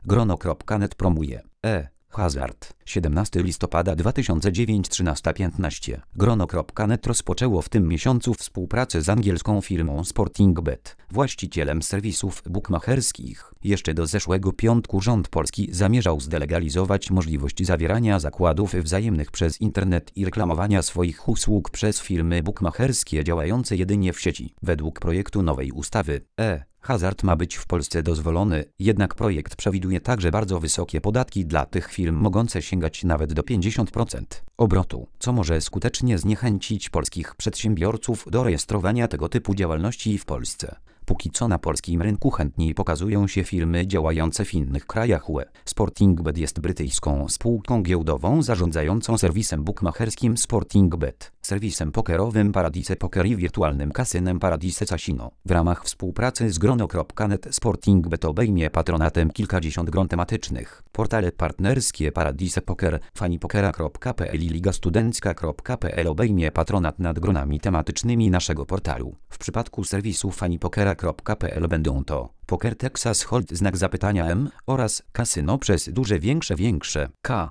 Grono.net promuje Hazard. 17 listopada 2009 13:15. Grono.net rozpoczęło w tym miesiącu współpracę z angielską firmą Sportingbet, właścicielem serwisów bukmacherskich. Jeszcze do zeszłego piątku rząd polski zamierzał zdelegalizować możliwość zawierania zakładów wzajemnych przez internet i reklamowania swoich usług przez firmy bukmacherskie działające jedynie w sieci. Według projektu nowej ustawy hazard ma być w Polsce dozwolony, jednak projekt przewiduje także bardzo wysokie podatki dla tych firm mogące sięgać nawet do 50% obrotu, co może skutecznie zniechęcić polskich przedsiębiorców do rejestrowania tego typu działalności w Polsce. Póki co na polskim rynku chętniej pokazują się firmy działające w innych krajach UE. Sportingbet jest brytyjską spółką giełdową zarządzającą serwisem bukmacherskim Sportingbet, serwisem pokerowym Paradise Poker i wirtualnym kasynem Paradise Casino. W ramach współpracy z Grono.net Sportingbet obejmie patronatem kilkadziesiąt gron tematycznych. Portale partnerskie Paradise Poker, fanipokera.pl i ligastudencka.pl obejmie patronat nad gronami tematycznymi naszego portalu. W przypadku serwisu fanipokera.pl będą to Poker Texas Hold M oraz Kasyno przez duże większe K.